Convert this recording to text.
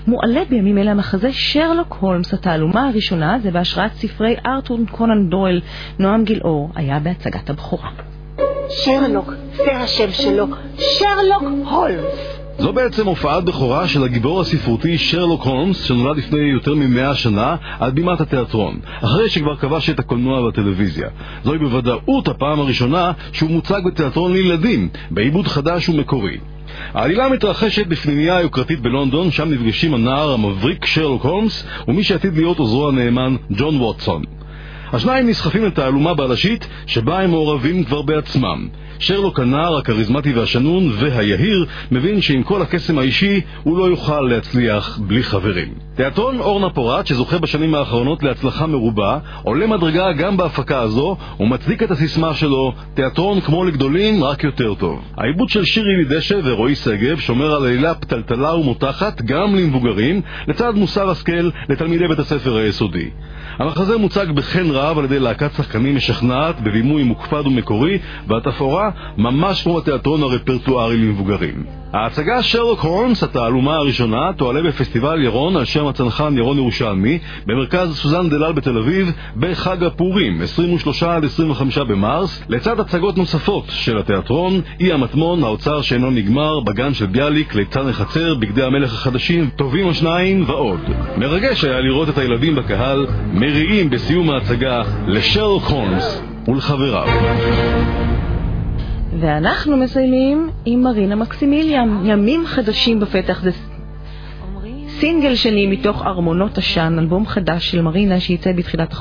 מועלה בימים אלה המחזה שרלוק הולמס, התעלומה הראשונה, זה בהשראת ספרי ארתור קונן דויל. נועם גילאור היה בהצגת הבכורה. שרלוק, זה השם שלו, שרלוק הולמס. זו בעצם הופעת בכורה של הגיבור הספרותי שרלוק הולמס, שנולד לפני יותר מ100 שנה על בימת התיאטרון, אחרי שכבר כבש את הקולנוע והטלוויזיה. זוהי בוודאות הפעם הראשונה שהוא מוצג בתיאטרון לילדים, בעיבוד חדש ומקורי. העלילה מתרחשת בפנימייה היוקרתית בלונדון, שם נפגשים הנער המבריק שרלוק הולמס ומי שעתיד להיות עוזרו הנאמן ג'ון ווטסון. השניים נסחפים לתעלומה בלשית שבה הם מעורבים כבר בעצמם. שרלוק הנער הכריזמטי והשנון והיהיר מבין שעם כל הקסם האישי הוא לא יוכל להצליח בלי חברים. תיאטרון אורנה פורט, שזוכה בשנים האחרונות להצלחה מרובה, עולה מדרגה גם בהפקה הזו ומצדיק את הסיסמה שלו, תיאטרון כמו לגדולים רק יותר טוב. העיבוד של שירי דשא ורועי סגב שומר על עלילה פתלתלה ומותחת גם למבוגרים, לצד מוסר השכל לתלמידי בית הספר היסודי. המחזה מוצג בחן רב על ידי להקת שחקנים משכנעת בבימוי מוקפד ומקורי, והתפאורה ממש כמו התיאטרון הרפרטוארי למבוגרים. ההצגה שרלוק הולמס, התעלומה הראשונה, תועלה בפסטיבל ירון על שם הצנחן ירון ירושלמי במרכז סוזן דלל בתל אביב בחג הפורים 23-25 במרס, לצד הצגות נוספות של התיאטרון, אי המטמון, האוצר שאינו נגמר, בגן של ביאליק, ליצן החצר, בגדי המלך החדשים, טובים השניים ועוד. מרגש היה לראות את הילדים בקהל מריעים בסיום ההצגה לשרלוק הולמס ולחבריו. ואנחנו מסיימים עם מרינה מקסימיליאן, ימים חדשים בפתח. זה סינגל שני מתוך ארמונות עשן, אלבום חדש של מרינה שיצא בתחילת החודש.